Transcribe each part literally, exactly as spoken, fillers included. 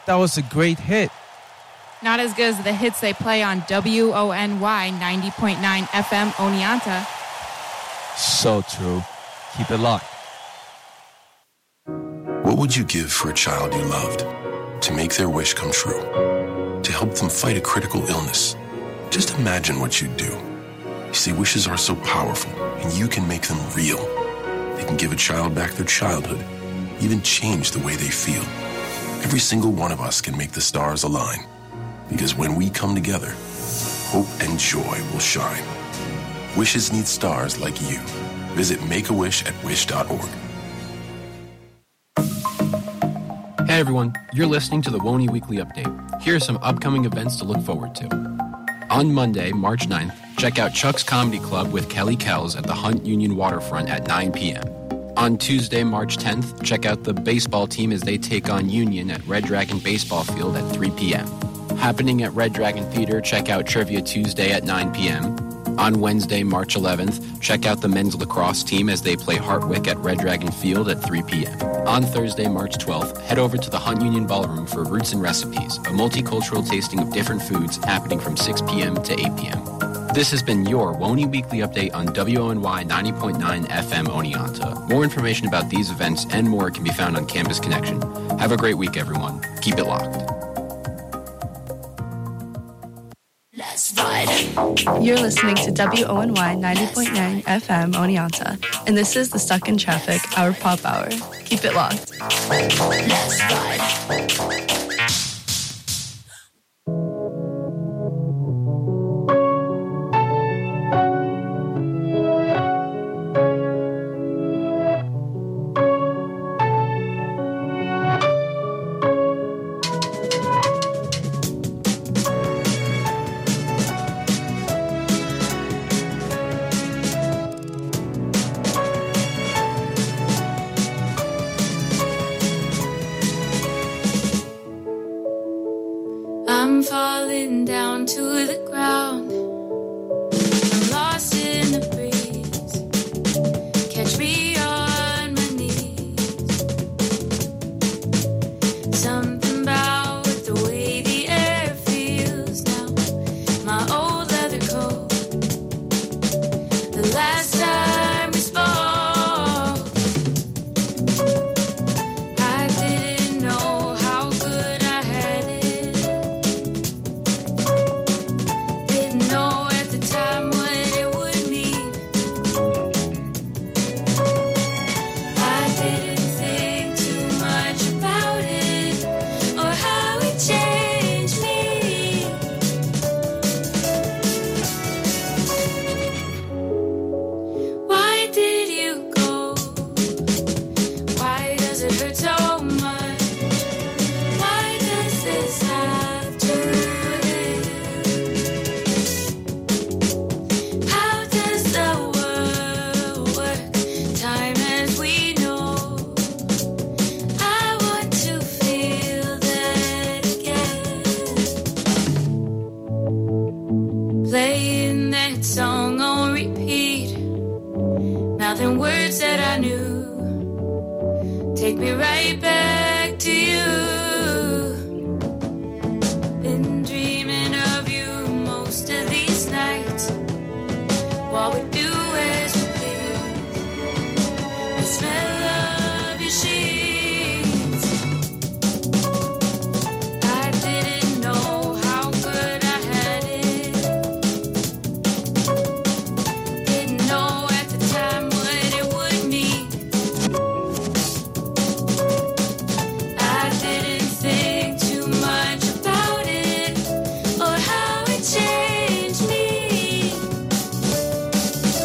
That was a great hit. Not as good as the hits they play on W O N Y ninety point nine F M Oneonta. So true. Keep it locked. What would you give for a child you loved? To make their wish come true? To help them fight a critical illness? Just imagine what you'd do. You see, wishes are so powerful, and you can make them real. They can give a child back their childhood, even change the way they feel. Every single one of us can make the stars align. Because when we come together, hope and joy will shine. Wishes need stars like you. Visit Make a Wish at wish dot org. Hey everyone, you're listening to the W O N Y Weekly Update. Here are some upcoming events to look forward to. On Monday, March ninth, check out Chuck's Comedy Club with Kelly Kells at the Hunt Union Waterfront at nine p.m. On Tuesday, March tenth, check out the baseball team as they take on Union at Red Dragon Baseball Field at three p.m. Happening at Red Dragon Theater, check out Trivia Tuesday at nine p.m. On Wednesday, March eleventh, check out the men's lacrosse team as they play Hartwick at Red Dragon Field at three p.m. On Thursday, March twelfth, head over to the Hunt Union Ballroom for Roots and Recipes, a multicultural tasting of different foods happening from six p.m. to eight p.m. This has been your W O N Y Weekly Update on W O N Y ninety point nine F M Oneonta. More information about these events and more can be found on Campus Connection. Have a great week, everyone. Keep it locked. You're listening to W O N Y ninety point nine F M Oneonta, and this is the Stuck in Traffic, our pop hour. Keep it locked. Let's ride. I'm falling down to the ground. I'm lost in the breeze. Catch me on my knees. Something about the way the air feels now. My old leather coat. The last time we spoke, I didn't know how good I had it. Didn't know at the time what it would mean. I didn't think too much about it or how it changed me. Why did you go? Why does it hurt so much? Why does this have to end? How does the world work? Time as we know. I want to feel that again. Playing that song on repeat. Nothing words that I knew. Take me right back to you. Been dreaming of you most of these nights. What we do as we please. The smell of your sheets. I didn't know how good I had it. Didn't know at the time what it would mean. I didn't think too much about it or how it changed me.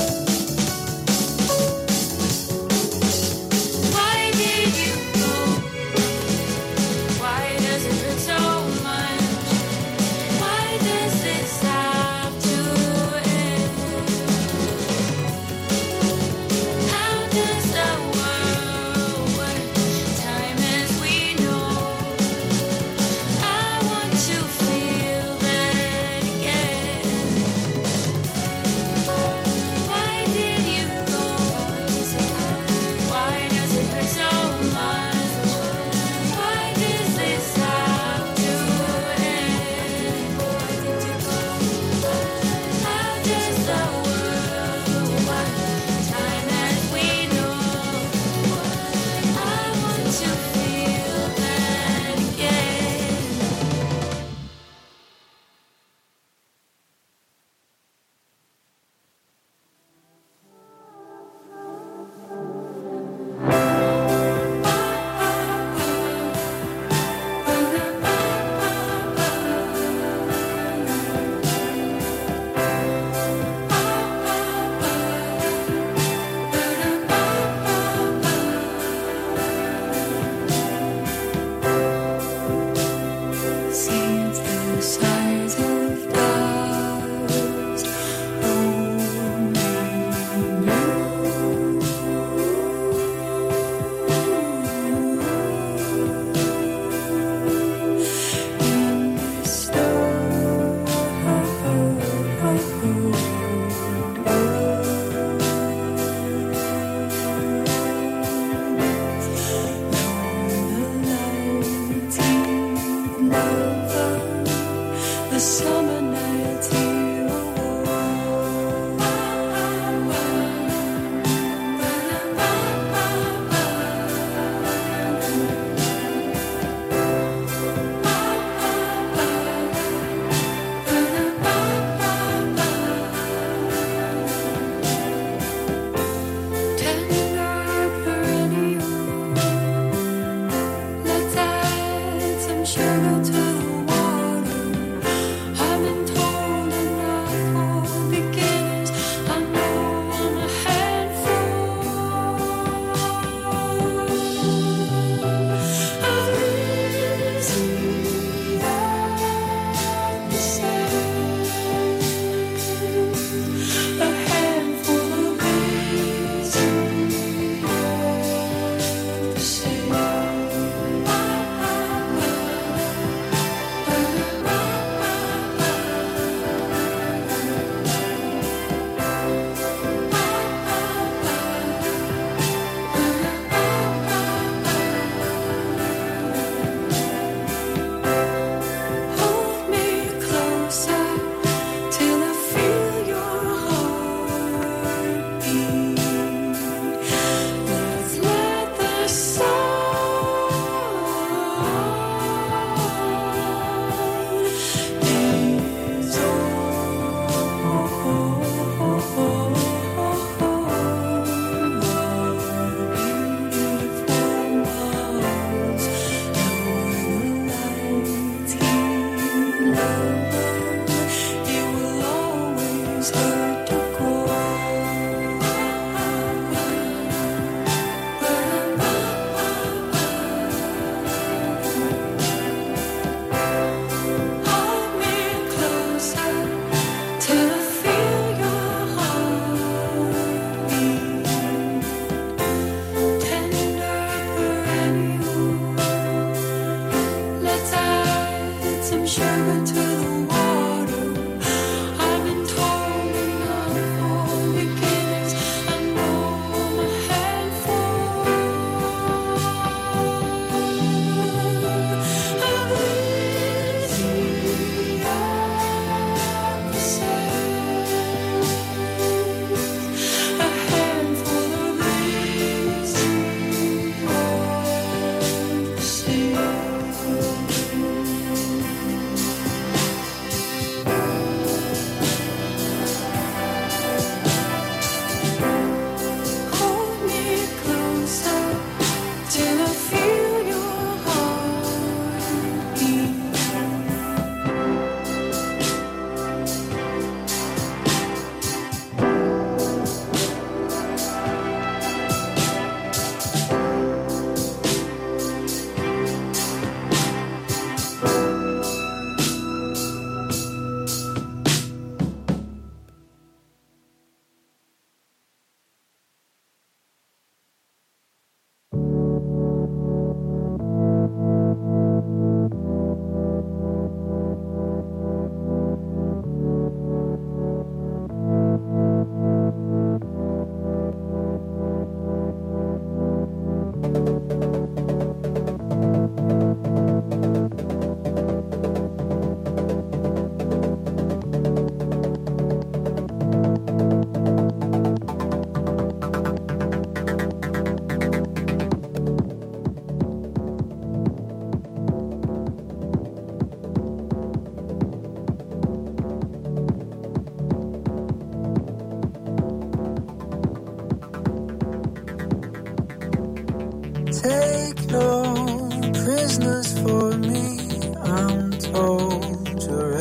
Take no prisoners for me, I'm told you're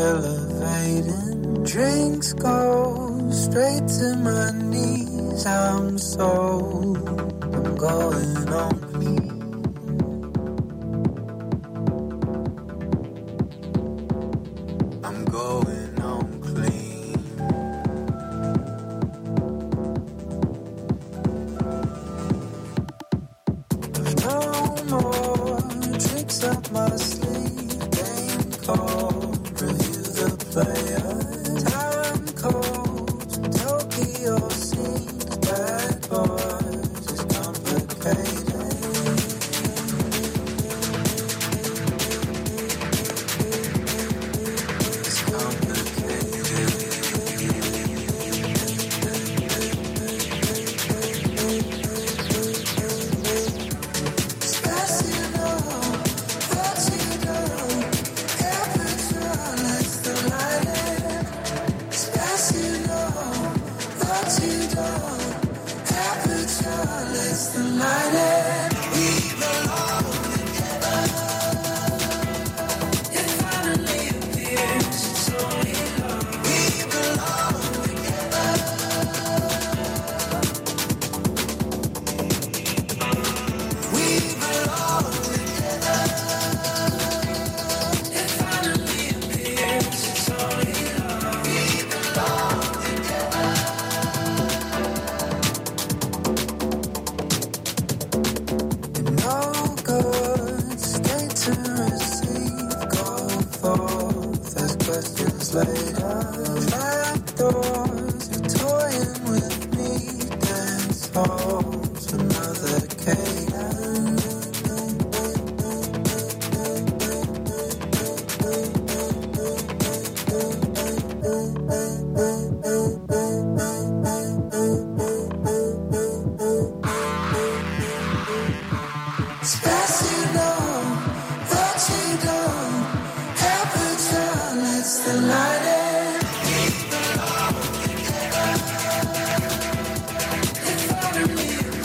elevating. Drinks go straight to my knees, I'm sold, I'm going on clean. I'm going on clean. No more tricks up my sleeve. Game called, review the player. Time code, Tokyo scenes. Bad boys, it's complicated. It's complicated. If I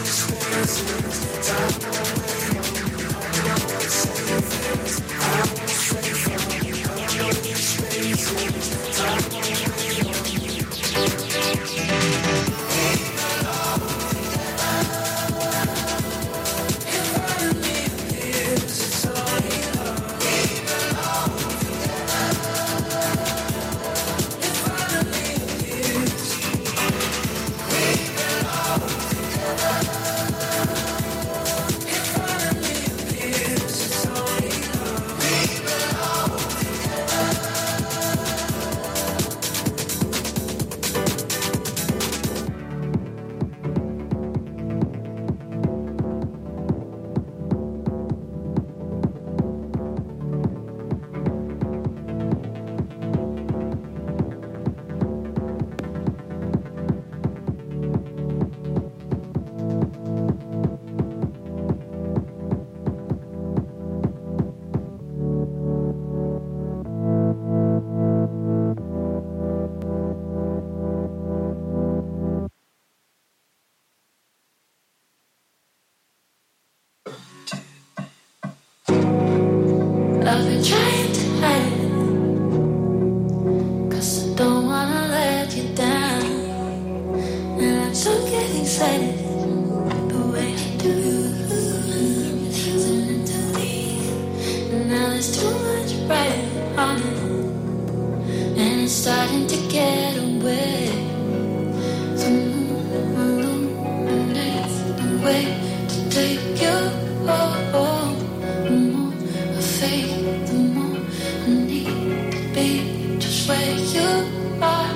I've been trying to hide it, 'cause I don't wanna let you down. And I don't get excited the way I do. Refusing to leave. And now there's too much pride on it, and it's starting to get away. So illuminate the way to take you home. The more I fade, the more I need to be just where you are.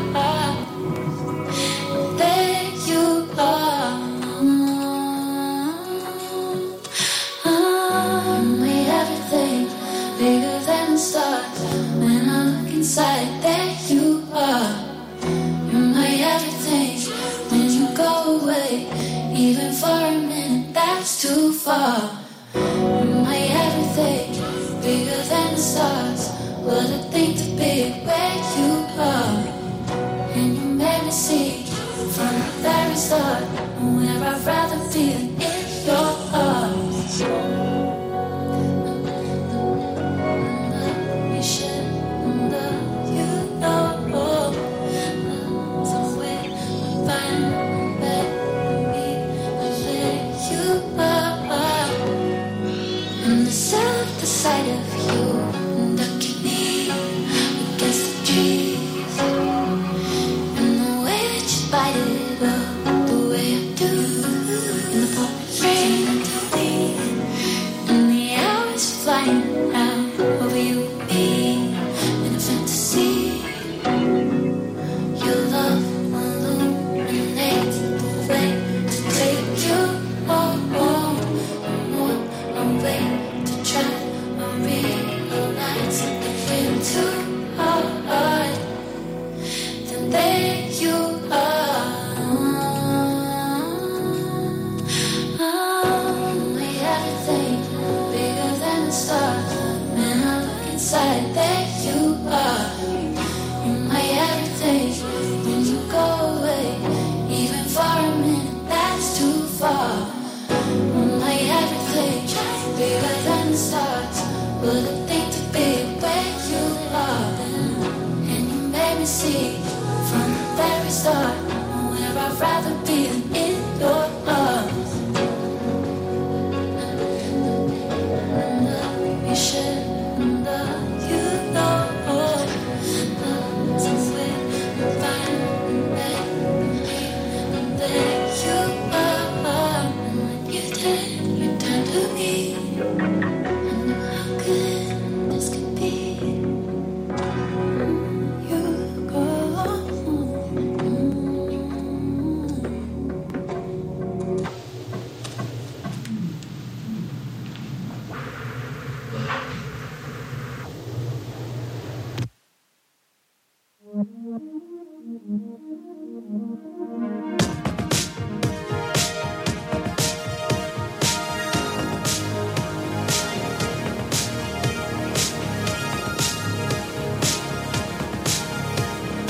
There you are. I'm with everything bigger than the stars. When I look inside, there you are. You're my everything. When you go away, even for a minute, that's too far. You're my everything, bigger than the stars. What a thing to be where you are. And you made me see from the very start where I'd rather be than in your arms. You should know, you know, somewhere find me, where you are. And the sound, the sight of you, duck your knee against the trees. And the way that you bite it up, the way I do. In the pouring rain until the and the hours flying out over you and me in a fantasy. Your love illuminates the way to take you home. I'm waiting to try and realize something too hard. Then there you are. I'm with everything bigger than the stars. When I look inside, there you are. You're my everything. When you go away, even for a minute, that's too far. My everything, bigger than the stars. What a thing to be where you are. And you made me see from the very start where I'd rather be than in your arms. You should know, you know, somewhere find me, there you are. And when you turn, you turn to me. I know how good this could be. You go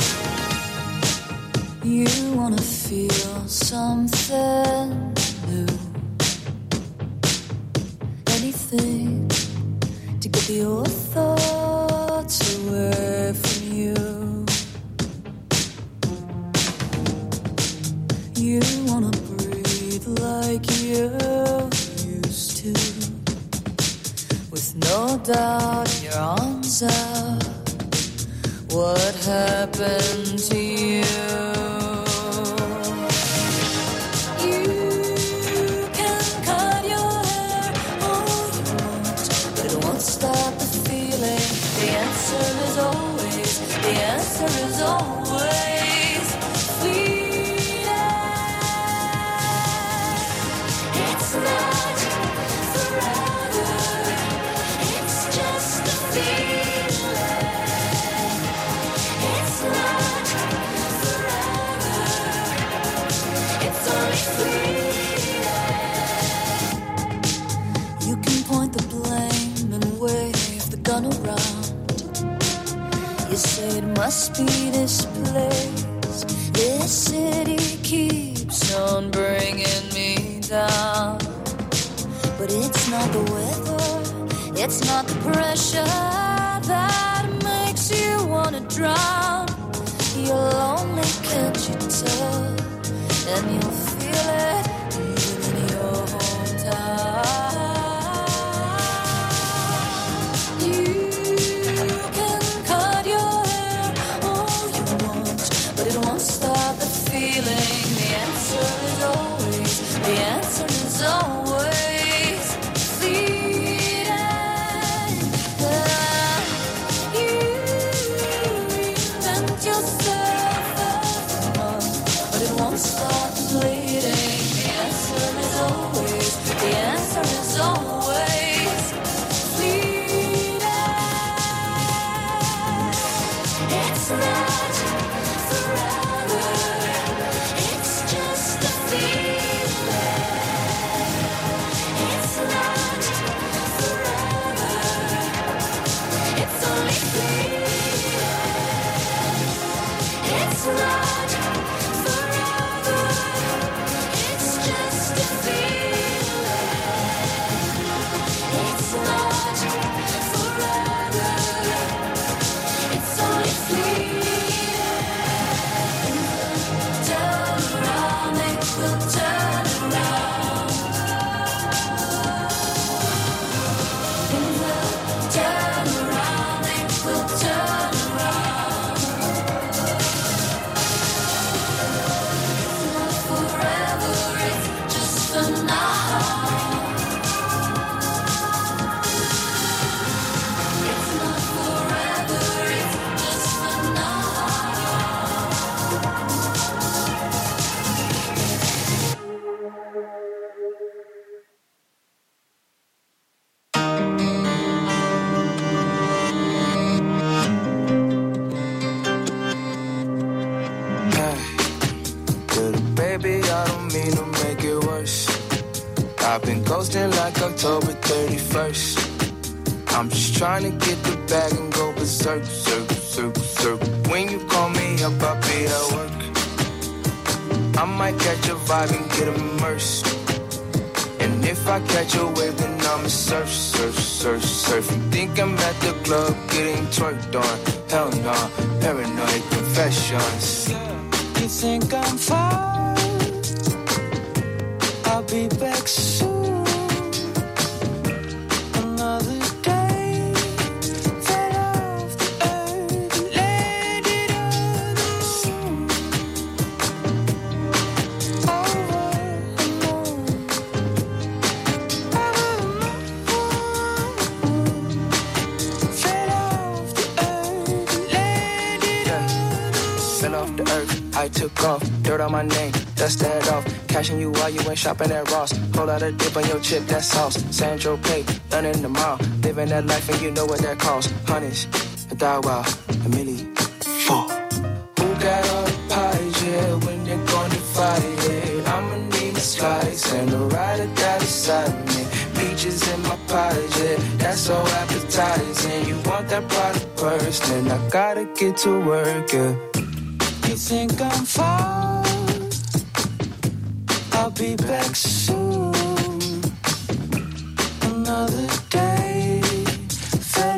You wanna feel something new. your thoughts away from you. You wanna breathe like you used to, with no doubt in your arms out. What happened to you? The answer is always fleeting. It's not forever. It's just a feeling. It's not forever. It's only fleeting. You can point the blame and wave the gun around. You say it must be this place. This city keeps on bringing me down. But it's not the weather, it's not the pressure that makes you wanna drown. You're lonely, can't you tell? And you'll feel it even in your hometown. Stop the feeling. The answer is always, the answer is always fleeting. You invent yourself every month, but it won't stop bleeding. The answer is always, the answer is always fleeting. It's not forever. It's just a feeling. It's not forever. It's only fleeting. It's not forever. It's just a feeling. It's not forever. It's only fleeting. Turn around, it will turn around. It will turn around, it will turn around. It's not forever, it's just for now. It's not forever, it's just for now. Little baby, I don't mean to make it worse. I've been ghosting like October thirty-first. I'm just trying to get the bag and go berserk, circle, circle, circle. When you call me up, I'll be at work. I might catch a vibe and get immersed. And if I catch a wave, then I'ma surf, surf, surf, surf. You think I'm at the club getting twerked on? Hell nah, paranoid confessions. You think I'm fine? I'll be back soon. Another day, fell off the earth, landed on the moon. Over and on, over and on. Fell off the earth, landed on the moon. Fell off the earth, I took off, dirt on my name, dust that off. Cashing you while you went shopping at Ross. Whole lot of dip on your chip, that's sauce. Sandro Pay, done in the mall. Living that life and you know what that costs. Hundreds, a thou wow, a milli, four. Who got all the pies, yeah, when they're gonna fight it? I'ma need a slice and a rider that beside me. Peaches in my pie, yeah, that's so appetizing. You want that product first, then I gotta get to work, yeah. You think I'm fine? I'll be back soon. Another day, fell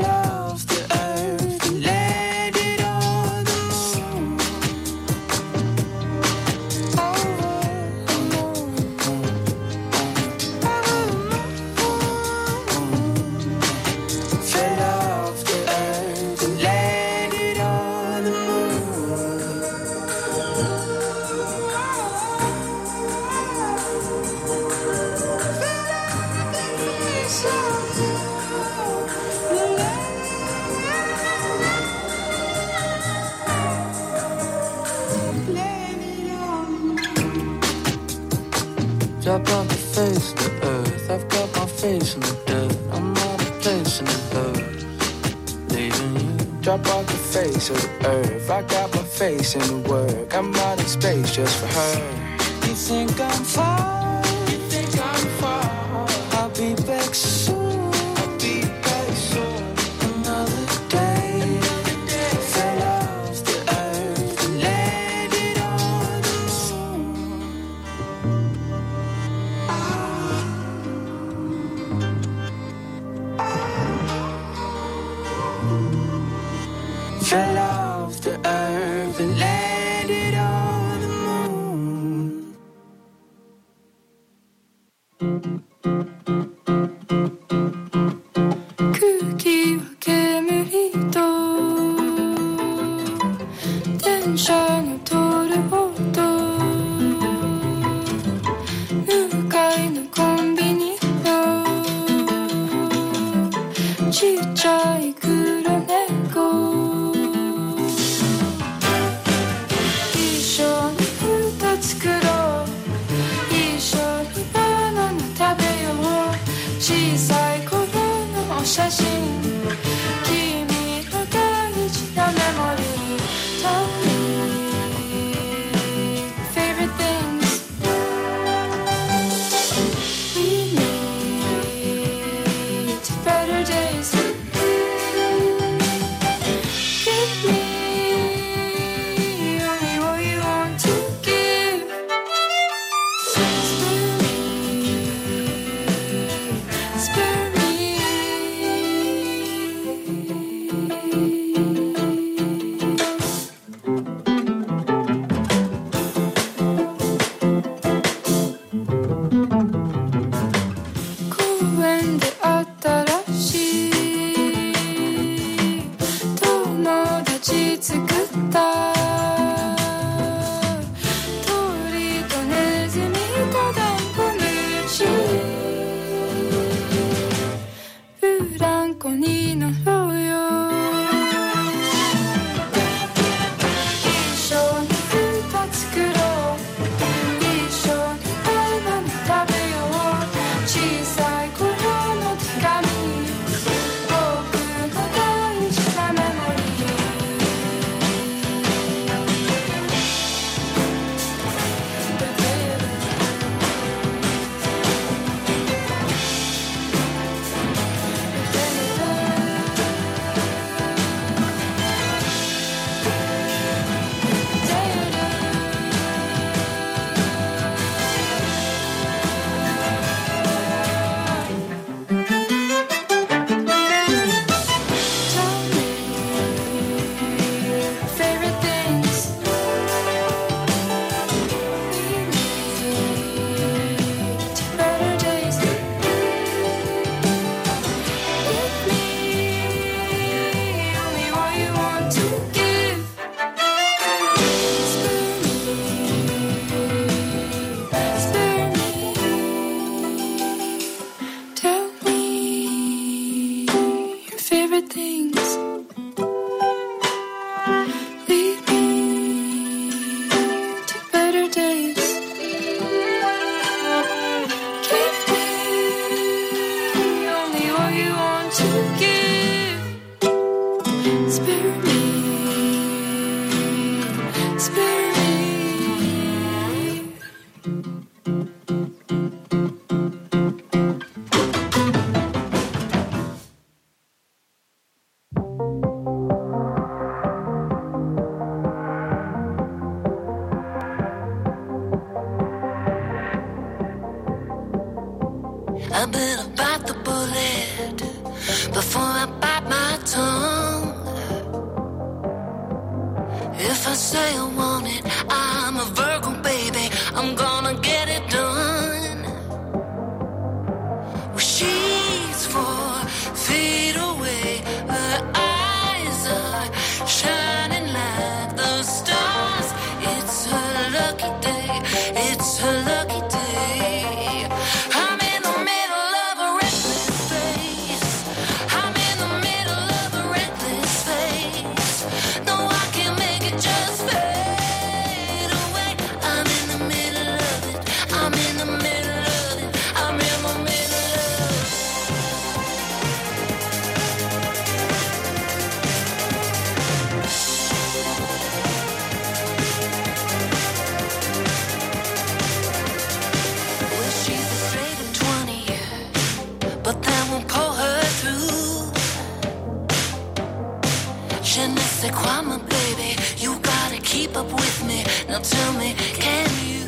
Drop off the face of the earth. I've got my face in the dirt. I'm out of place in the earth. Leaving you. Drop off the face of the earth. I got my face in the work. I'm out in space just for her. You think I'm far? You think I'm far? I'll be back soon. I'll be back soon. Another day. Another day. Fell off the earth and landed on the moon. Fell off the earth and landed on the moon. 空気は煙と電車の通る音向かいのコンビニのちっちゃい黒猫一緒に歌作ろう一緒にバナナ食べよう小さい頃のお写真君の大事なメモリー Tell me favorite things we need better days Give me only what you want to give Spare me Spare me公園で新しい友達作った鳥とネズミとダンゴムシブランコに乗ろうよ一緒に歌作ろう一緒にバナナ食べよう小さい頃の手紙僕の大事なメモリーTell me favorite things we need better days Give me only what you want to give Spare me Spare me Tell me your favorite things Lead me to better days Give me only what you want to give Spare me Spare me I better bite the bullet before I bite my tongue. If I say I want it, I'm a Virgo, baby. I'm gonna get it done. Well, she's four feet away. Her eyes are shining like the stars. It's her lucky day. It's her lucky day. I'm in the middle of a reckless phase. I'm in the middle of a reckless phase. No, I can't make it just fade Stay quiet, my baby. You gotta keep up with me. Now tell me, can you?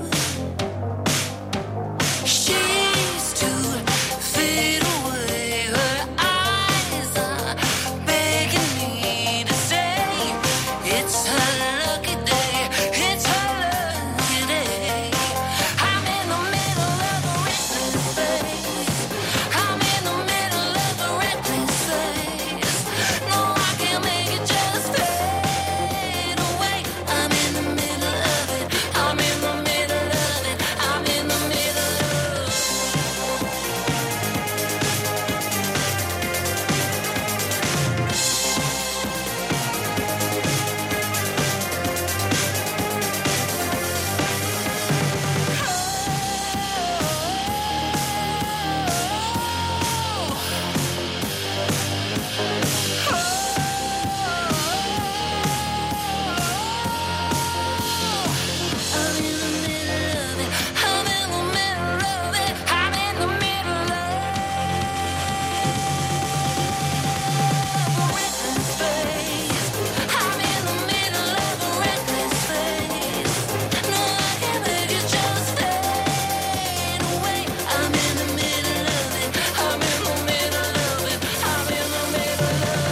She's two feet away. Her eyes are begging me to stay. It's her lucky day. It's her lucky day. I'm in the middle of a reckless phase. I'm in the middle of a reckless phase. No, I can't make it just fade away. I'm in the middle of it. I'm in the middle of it. I'm in the middle of it. I'm in the middle of it. I'm in the middle of it. I'm in the middle of a reckless phase. I'm in the middle of a reckless phase. No, I can't make it just fade away. I'm in the middle of it. I'm in the middle of it. I'm in the middle of it.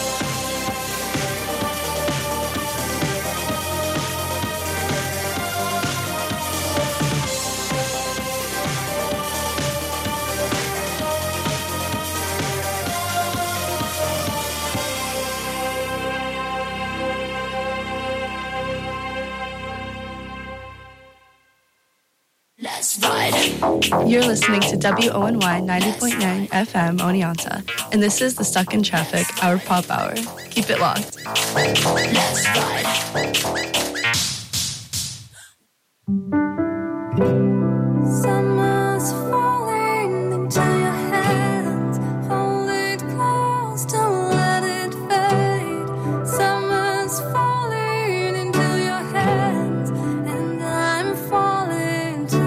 Let's ride. You're listening to W O N Y ninety point nine F M Oneonta, and this is the Stuck in Traffic, our pop hour. Keep it locked. Let's ride. Summer's falling into your hands. Hold it close, don't let it fade. Summer's falling into your hands, and I'm falling too.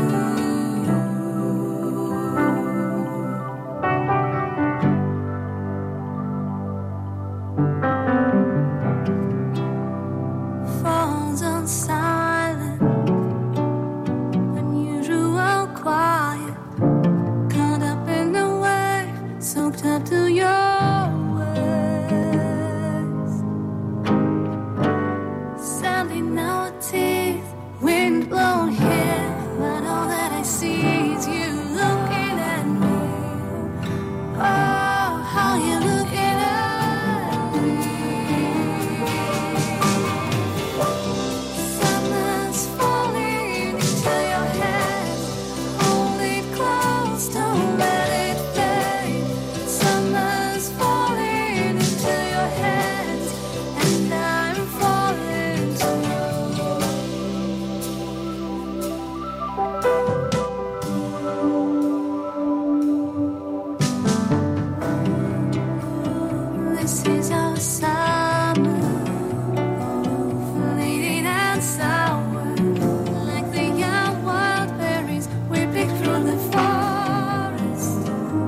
Falls on silent, unusual quiet, caught up in the wave, soaked up to your waist. Sounding our teeth, wind blown here, but all that I see is you looking at me. Oh, how you looking at me. Summer's falling into your hands. Hold it close, don't let it fade. Summer's falling into your hands, and I'm falling too. This is our summer, fleeting and sour, like the young wild berries we picked from the forest.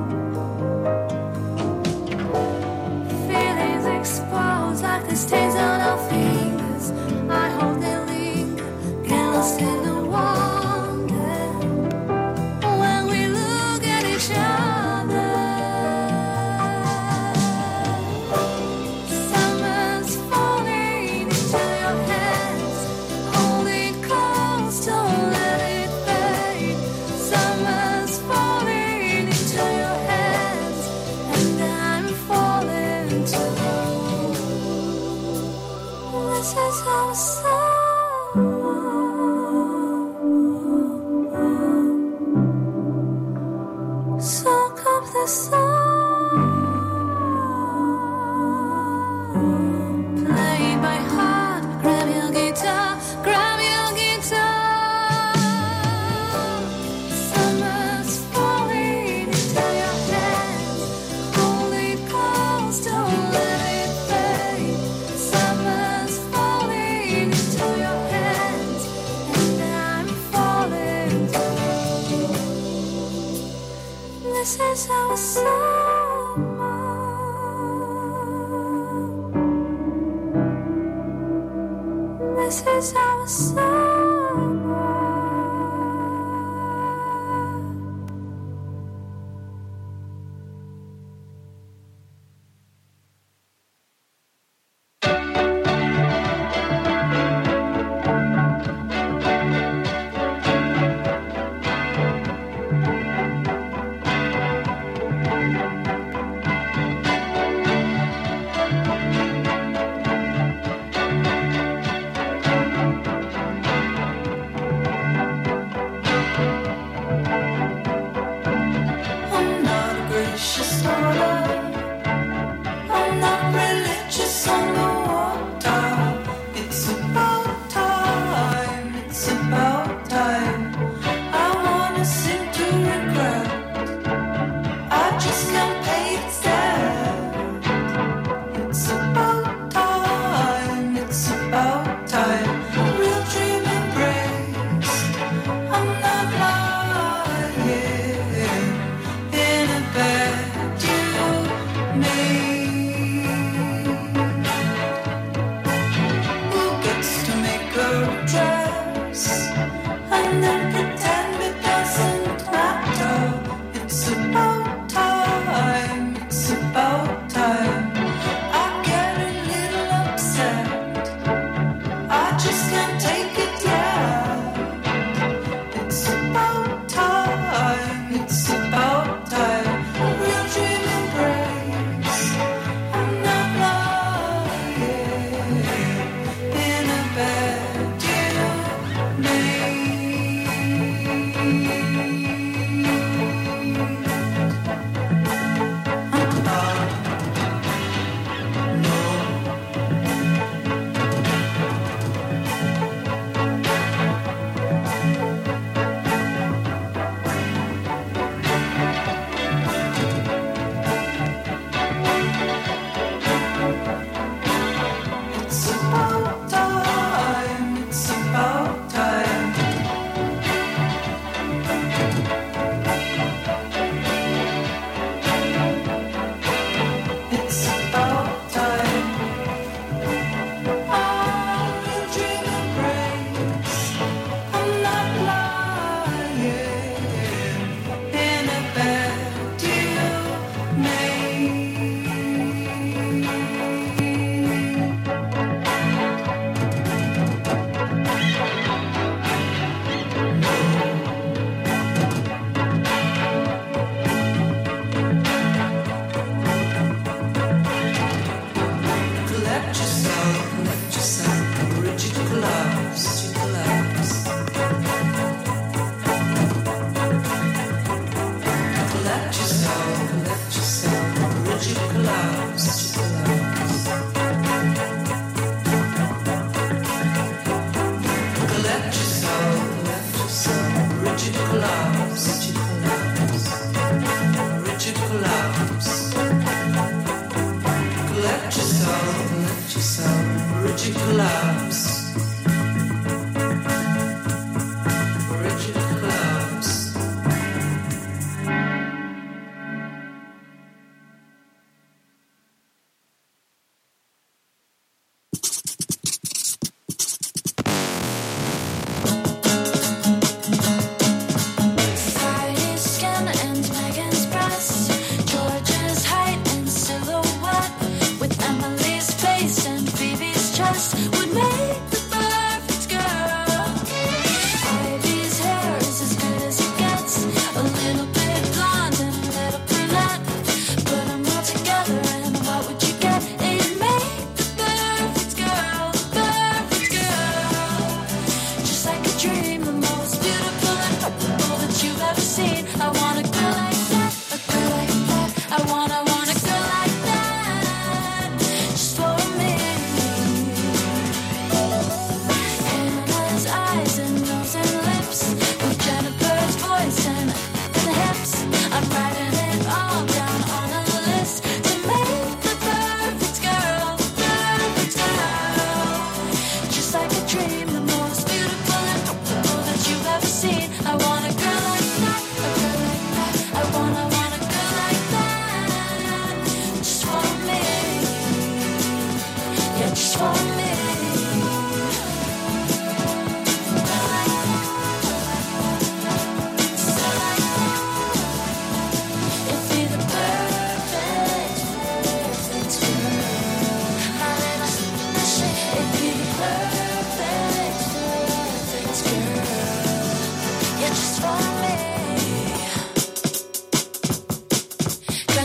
Feelings exposed like the stains on our fingers. I hope they linger, get lost in the wonder when we look at each other. Summer's falling into your hands. Hold it close, don't let it fade. Summer's falling into your hands, and I'm falling too. This is our summer. Soak up the sun. Play by heart, grab your guitar, grab your guitar. Summer's falling into your hands. Hold it close, don't let it fade. Summer's falling into your hands, and I'm falling too. This is our summer.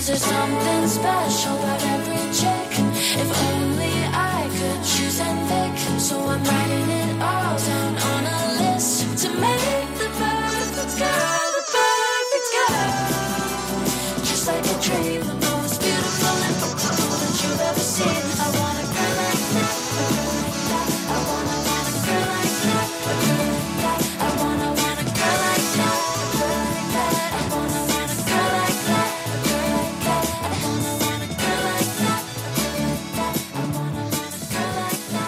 there's something special about every chick. If only I could choose and pick. So I'm writing it all down on a list to make the perfect girl, the perfect girl. Just like a dream, the most beautiful and beautiful that you've ever seen. I want a girl like that, a girl like that. I wanna want a girl like that, a girl like that. I wanna want a girl like that, a girl like that. I wanna want a girl like that, a girl like that. I wanna want a girl like that, a girl like that. I wanna want a girl like that, a girl like that.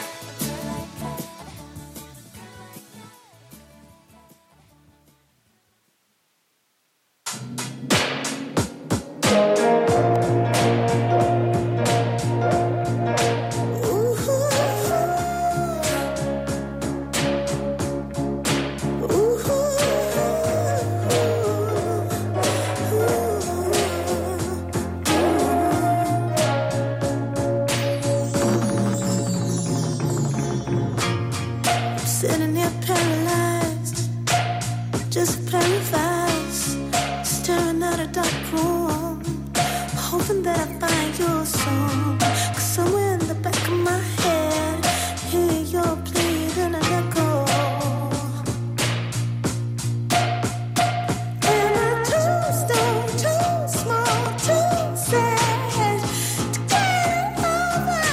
Sitting here paralyzed, just paralyzed, staring at a dark room, hoping that I find your song. 'Cause somewhere in the back of my head, hear your plead and an echo. Am I too stoned, too small, too sad to get over?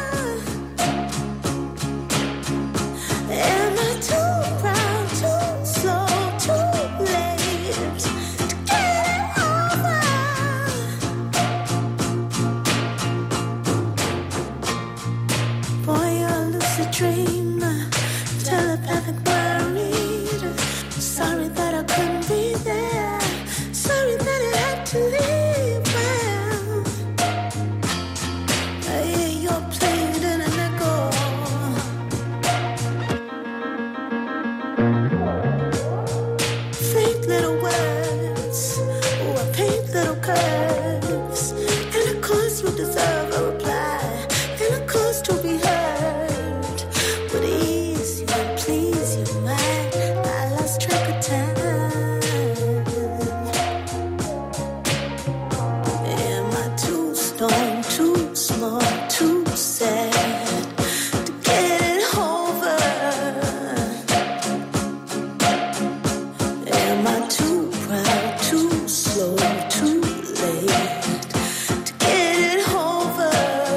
Am I too proud, too slow, too late to get it over? Boy, you're a lucid dream, telepathic worried. Sorry that I couldn't be there. Sorry that it had to leave. Well, I hear your plead in an echo. Fake little words, oh, I paint little curves. And of course you deserve a reply, and of course to be heard. Would ease you and please you, man. I lost track of time. Am I too stoned, too small, too sad to get it over? Am I too proud, too slow, too late to get it over?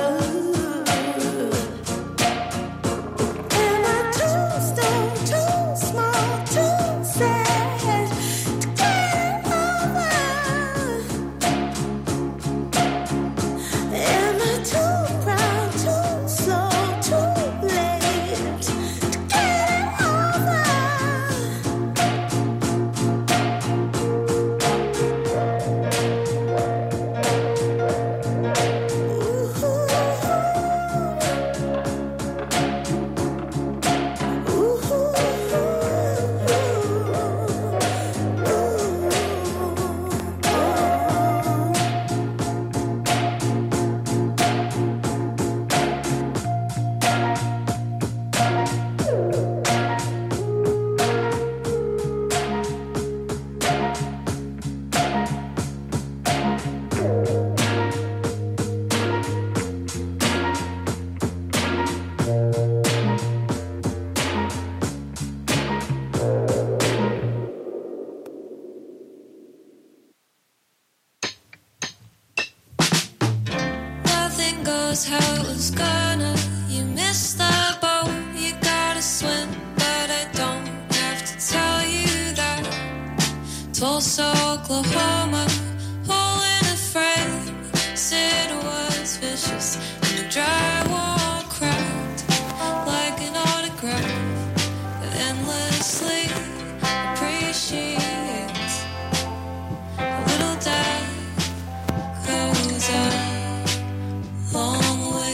Am I too stoned, too small, too sad to get it over? Am I too proud, too slow, too late to get it over? Nothing goes how it was gonna. You missed the boat. You gotta swim, but I don't have to tell you that. Tulsa, Oklahoma, hole in a frame. Sid was vicious, and the drywall cracked like an autograph that endlessly appreciates. A little dad goes a long way.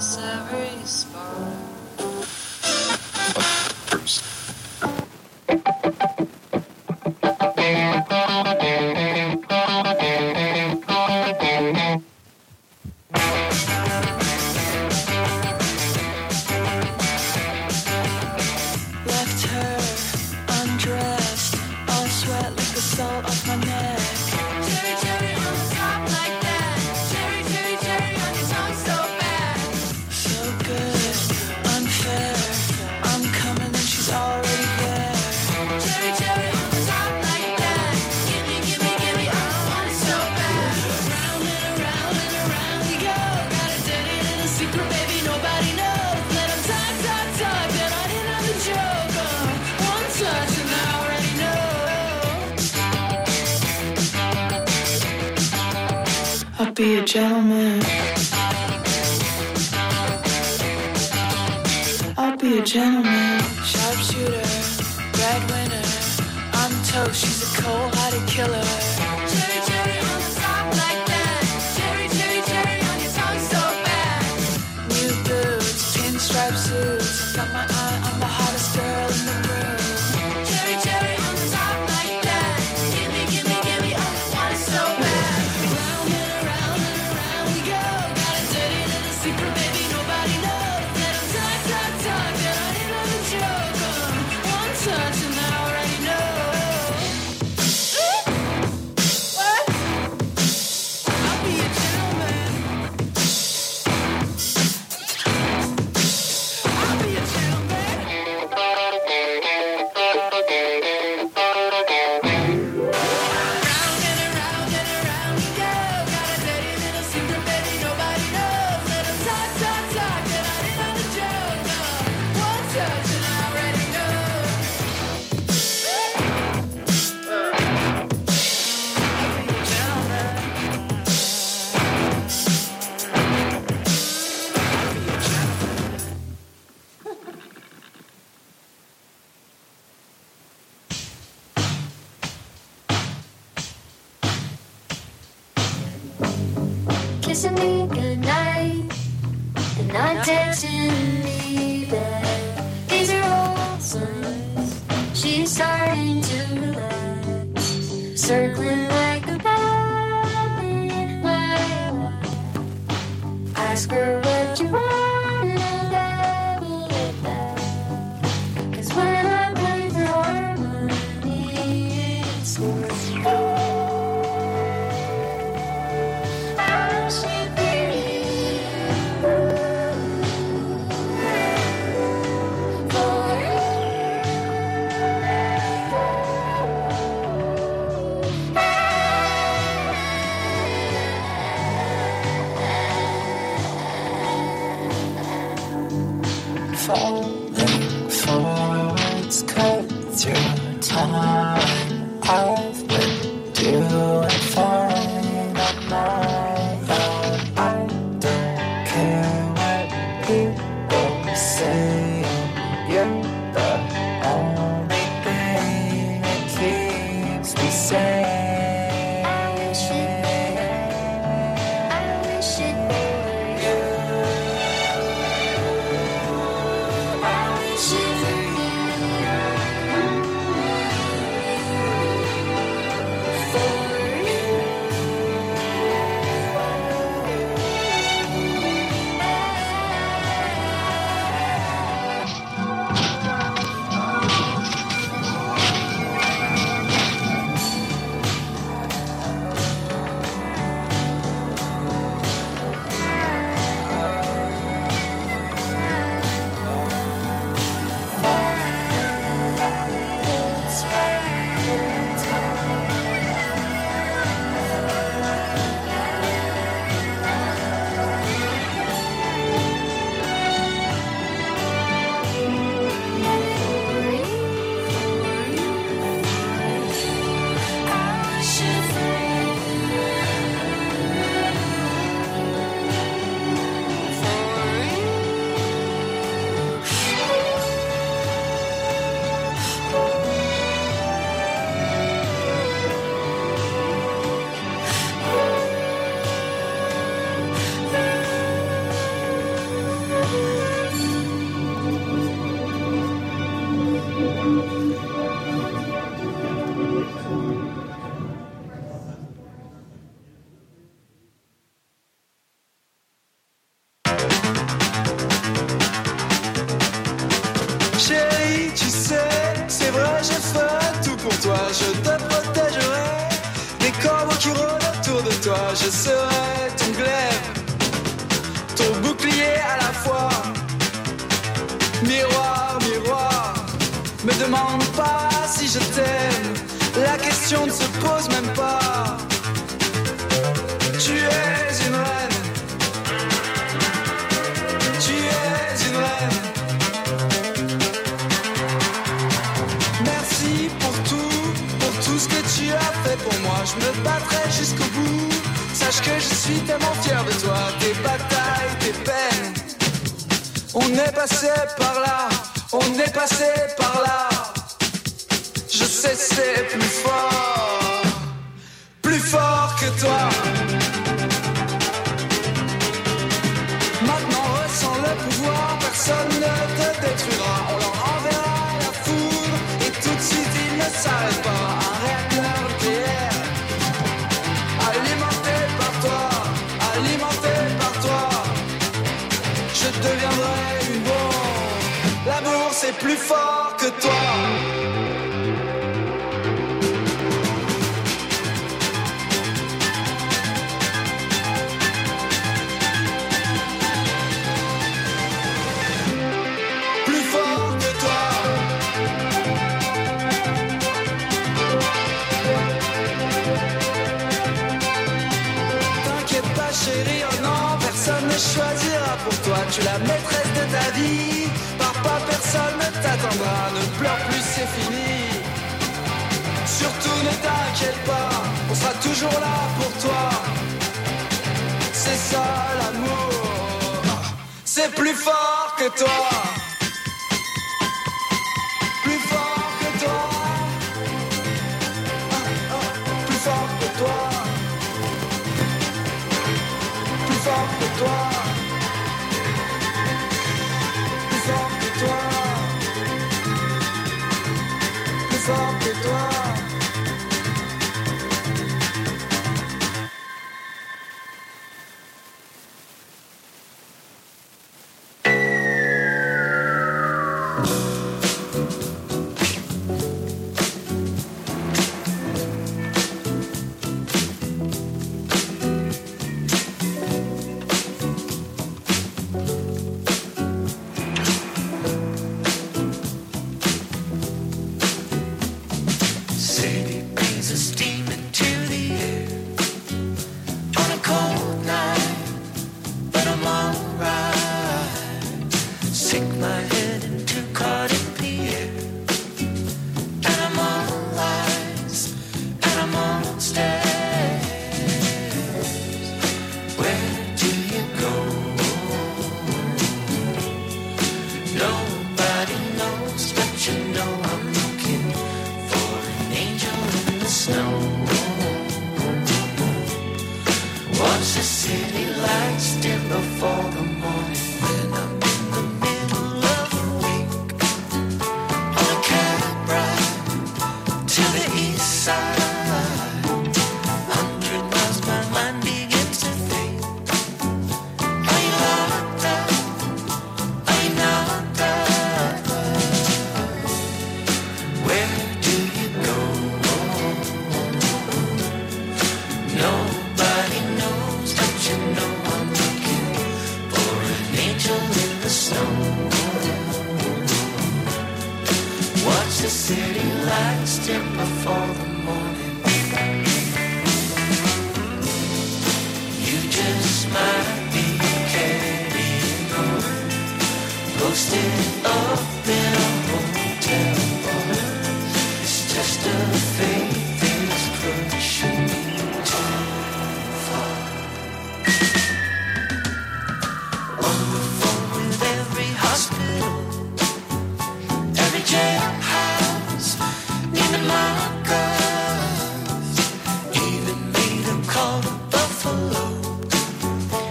miss every spark. Left her undressed, all sweat like the salt off my neck. Cherry, cherry on the top like that. Cherry, cherry, cherry on your tongue so bad. So good, unfair. I'm coming and she's already there. Cherry, cherry on the top like that. Gimme, gimme, gimme, I want it so bad. Round and around and around we go. Got a dirty little secret, baby, nobody knows. Let 'em talk, talk, talk, then I didn't have the joke. Uh, one touch and I already know. I'll be a gentleman. I'll be a gentleman. Sharpshooter, breadwinner. I'm toast, she's a cold-hearted killer. Cherry, cherry on the top like that. Cherry, cherry, cherry on your tongue so bad. New boots, pinstripe suits. Got my eye on the hottest girl in the room. Cherry, cherry on the top like that. Gimme, gimme, gimme, I want it so bad. Round and around and around we go. Got a dirty little secret, baby, nobody knows. Let 'em talk, talk, talk, then I didn't have a joke. Uh, one touch and I already know. What? I'll be a gentleman. I'll be a gentleman. Round and around and around we go. Got a dirty little secret, baby, nobody knows. Let 'em talk, talk, talk, then I didn't have a joke. Uh, one touch and I already know. I'll be a gentleman. I'll be a gentleman. Kissing me goodnight and not texting me back. These are all signs she's starting to relax. Circling like a bat in my lap. Ask her what you want and I will get that. 'Cause when I'm playing for harmony, it's worth I should be falling forwards, cut through time. I've been doing fine on my own. I don't care what people say. You're the only thing that keeps me sane. I wish it I wish it were you. I wish it were you. je serai ton glaive, ton bouclier à la fois. Miroir, miroir, me demande pas si je t'aime, la question ne se pose même pas. Tu es une reine, tu es une reine. Merci pour tout, pour tout ce que tu as fait pour moi. Je me battrai jusqu'au bout, sache que je suis tellement fier de toi. Tes batailles, tes peines, on est passé par là, on est passé par là. Je sais c'est plus fort, plus fort que toi. Maintenant ressens le pouvoir, personne ne te détruira. On leur enverra la foudre et tout de suite il ne s'arrête pas. Un réacteur nucléaire, alimenté par toi, alimenté par toi. Je deviendrai une bombe, l'amour c'est plus fort que toi. Choisira pour toi, tu es la maîtresse de ta vie. Papa, personne ne t'attendra, ne pleure plus, c'est fini. Surtout ne t'inquiète pas, on sera toujours là pour toi. C'est ça l'amour, c'est plus fort que toi. Plus fort que toi. Ah, ah, plus fort que toi. Plus fort que toi. Plus fort que toi. Plus fort que toi.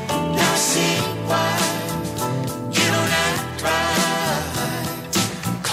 Now see why you don't act right.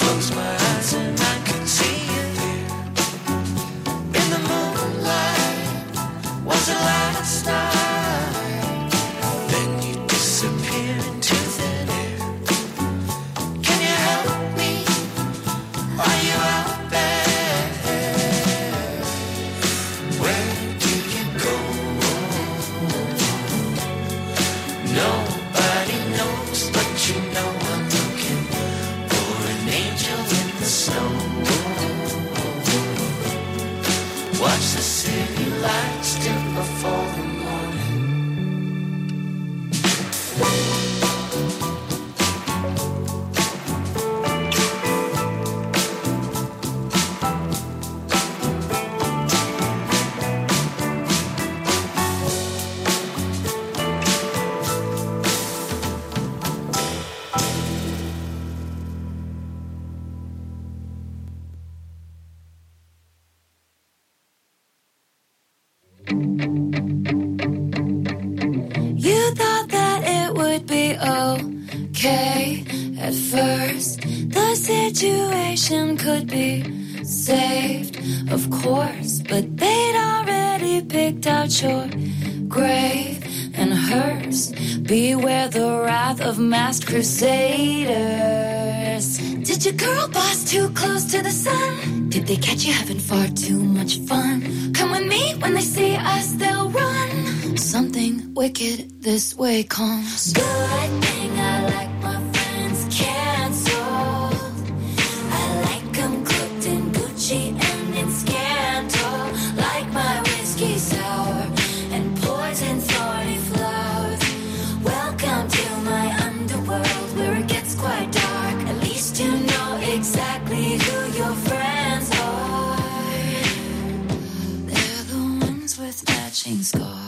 okay at first. The situation could be saved, of course, but they'd already picked out your grave and hers. Beware the wrath of masked crusaders. Did your girl boss too close to the sun? Did they catch you having far too much fun? Come with me, when they see us they'll run. Something wicked this way comes. Good thing I like my friends canceled. I like them cooked in Gucci and in Scandal. Like my whiskey sour and poison thorny flowers. Welcome to my underworld where it gets quite dark. At least you know exactly who your friends are. They're the ones with matching scars.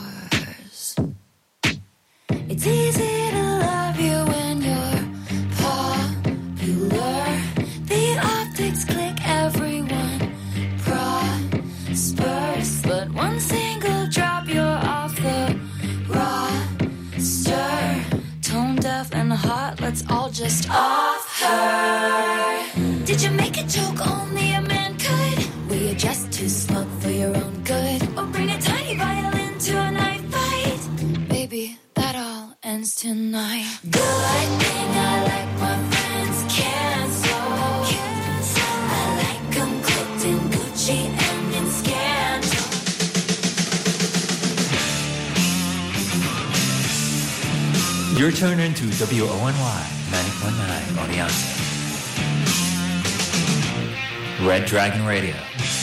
It's easy to love you when you're popular. The optics click, everyone prospers. But one single drop, you're off the roster. Tone deaf and hot, let's all just off her. Did you make a joke only a man could? Were you just too smug for your own good? Or bring a tiny violin to a knife fight? Baby, that all ends tonight. Good thing I like my friends canceled. I like them cooked in Gucci and in Scandal. You're tuned into W O N Y ninety point nine Oneonta. Red Dragon Radio.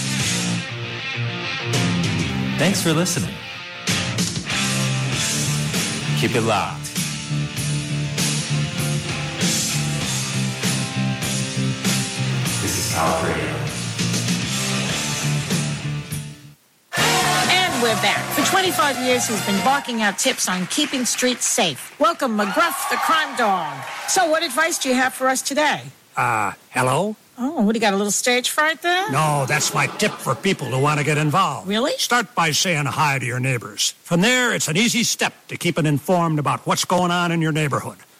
Thanks for listening. Keep it locked. This is Power Radio. And we're back. For twenty-five years, he's been barking out tips on keeping streets safe. Welcome, McGruff, the crime dog. So what advice do you have for us today? Uh, hello? Oh, what, do you got a little stage fright there? No, that's my tip for people who want to get involved. Really? Start by saying hi to your neighbors. From there, it's an easy step to keeping informed about what's going on in your neighborhood.